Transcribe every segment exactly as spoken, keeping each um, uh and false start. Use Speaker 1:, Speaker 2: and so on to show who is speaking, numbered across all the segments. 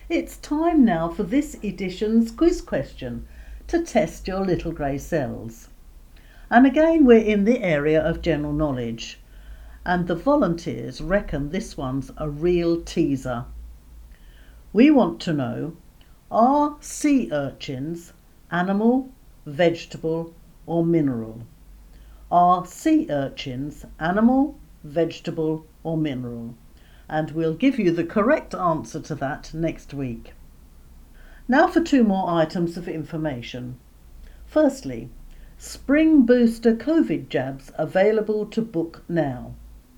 Speaker 1: It's time now for this edition's quiz question to test your little grey cells. And again, we're in the area of general knowledge, and the volunteers reckon this one's a real teaser. We want to know, are sea urchins animal, vegetable or mineral? Are sea urchins animal, vegetable or mineral? And we'll give you the correct answer to that next week. Now for two more items of information. Firstly, spring booster COVID jabs available to book now.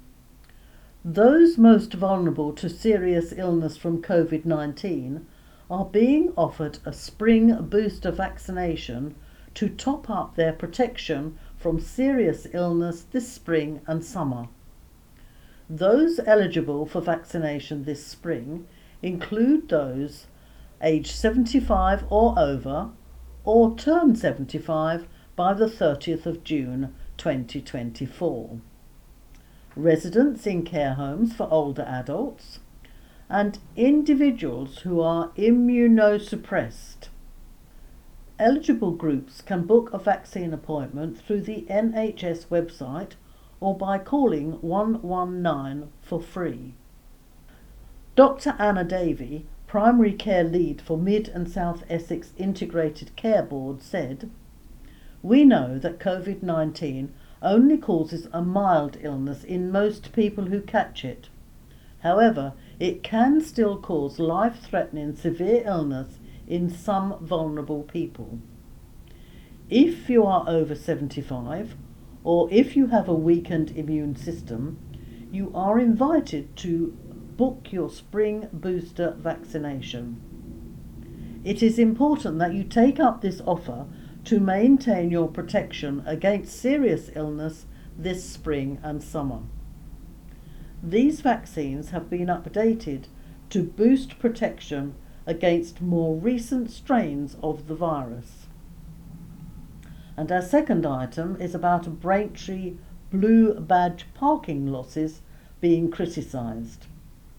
Speaker 1: Those most vulnerable to serious illness from COVID nineteen are being offered a spring booster vaccination to top up their protection from serious illness this spring and summer. Those eligible for vaccination this spring include those aged seventy-five or over or turn seventy-five by the thirtieth of June twenty twenty-four, residents in care homes for older adults, and individuals who are immunosuppressed. Eligible groups can book a vaccine appointment through the N H S website or by calling one one nine for free. Doctor Anna Davey, Primary Care Lead for Mid and South Essex Integrated Care Board, said, "We know that COVID nineteen only causes a mild illness in most people who catch it. However, it can still cause life-threatening severe illness in some vulnerable people. If you are over seventy-five, or if you have a weakened immune system, you are invited to book your spring booster vaccination. It is important that you take up this offer to maintain your protection against serious illness this spring and summer. These vaccines have been updated to boost protection against more recent strains of the virus." And our second item is about Braintree blue badge parking losses being criticised.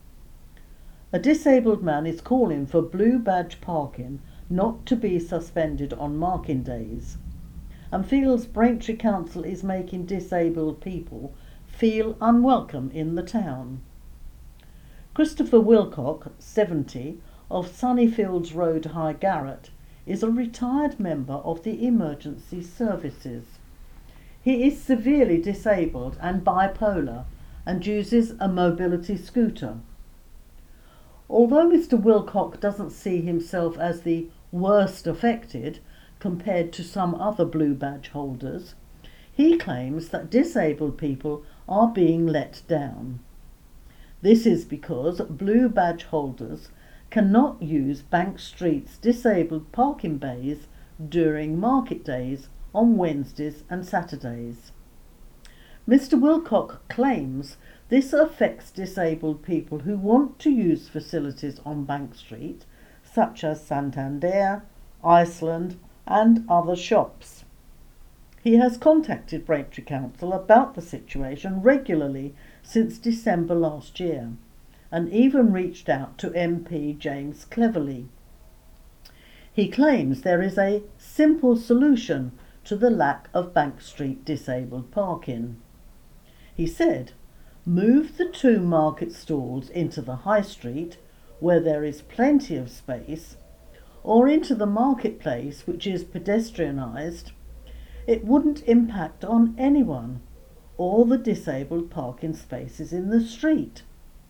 Speaker 1: A disabled man is calling for blue badge parking not to be suspended on marking days, and feels Braintree Council is making disabled people feel unwelcome in the town. Christopher Wilcock, seventy, of Sunnyfields Road, High Garrett, is a retired member of the emergency services. He is severely disabled and bipolar and uses a mobility scooter. Although Mister Wilcock doesn't see himself as the worst affected compared to some other blue badge holders, he claims that disabled people are being let down. This is because blue badge holders cannot use Bank Street's disabled parking bays during market days on Wednesdays and Saturdays. Mister Wilcock claims this affects disabled people who want to use facilities on Bank Street, such as Santander, Iceland and other shops. He has contacted Braintree Council about the situation regularly since December last year, and even reached out to M P James Cleverly. He claims there is a simple solution to the lack of Bank Street disabled parking. He said, "Move the two market stalls into the high street, where there is plenty of space, or into the marketplace, which is pedestrianised. It wouldn't impact on anyone, or the disabled parking spaces in the street."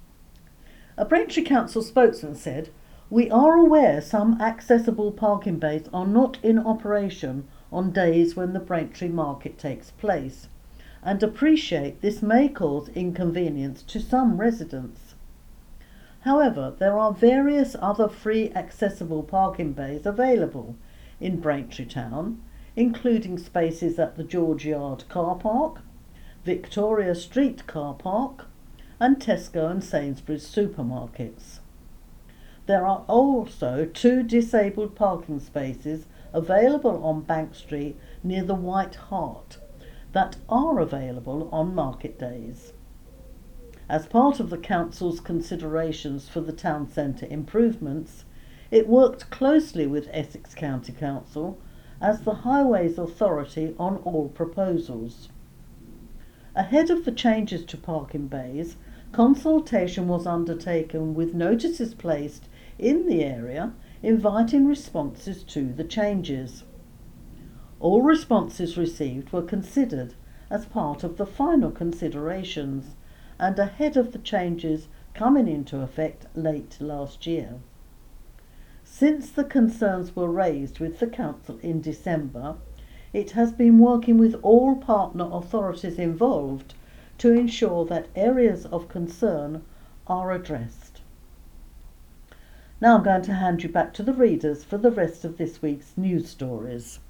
Speaker 1: A Braintree Council spokesman said, "We are aware some accessible parking bays are not in operation on days when the Braintree market takes place, and appreciate this may cause inconvenience to some residents. However, there are various other free accessible parking bays available in Braintree Town, including spaces at the George Yard car park, Victoria Street car park, and Tesco and Sainsbury's supermarkets. There are also two disabled parking spaces available on Bank Street near the White Hart that are available on market days. As part of the council's considerations for the town centre improvements, it worked closely with Essex County Council as the Highways Authority on all proposals. Ahead of the changes to parking bays, consultation was undertaken with notices placed in the area inviting responses to the changes. All responses received were considered as part of the final considerations and ahead of the changes coming into effect late last year. Since the concerns were raised with the Council in December, it has been working with all partner authorities involved to ensure that areas of concern are addressed. Now I'm going to hand you back to the readers for the rest of this week's news stories.